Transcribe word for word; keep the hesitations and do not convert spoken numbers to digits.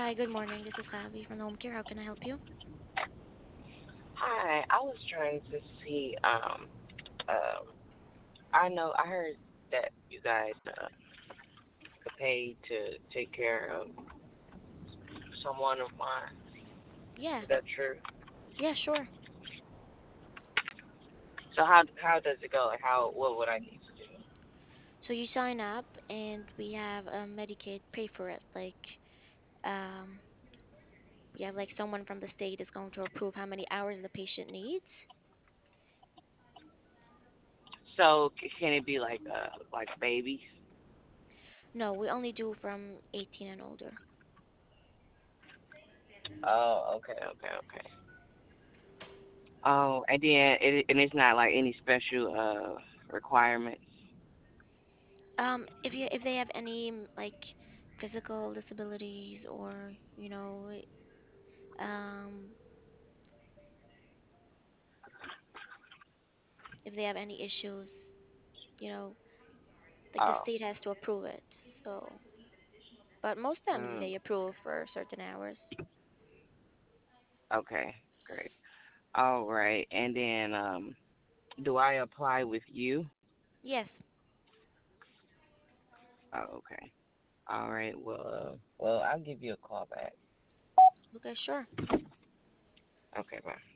Hi, good morning. This is Abby from Home Care. How can I help you? Hi, I was trying to see. Um, uh, I know I heard that you guys uh, pay to take care of someone of mine. Yeah, Is that true? yeah, sure. So how how does it go? Like how what would I need to do? So you sign up, and we have um, Medicaid pay for it. Like, um, we have like someone from the state is going to approve how many hours the patient needs. So c- can it be like uh like babies? No, we only do from eighteen and older. Oh, okay, okay, okay. Oh, and then it and it's not like any special uh requirements. Um, if you if they have any mm, like physical disabilities or you know, um, if they have any issues, you know, like the Oh, state has to approve it. So, but most times mm, they approve for certain hours. okay, great. All right, and then um, do I apply with you? Yes. Oh, okay. All right. Well, uh, well, I'll give you a call back. Okay, sure. Okay, bye.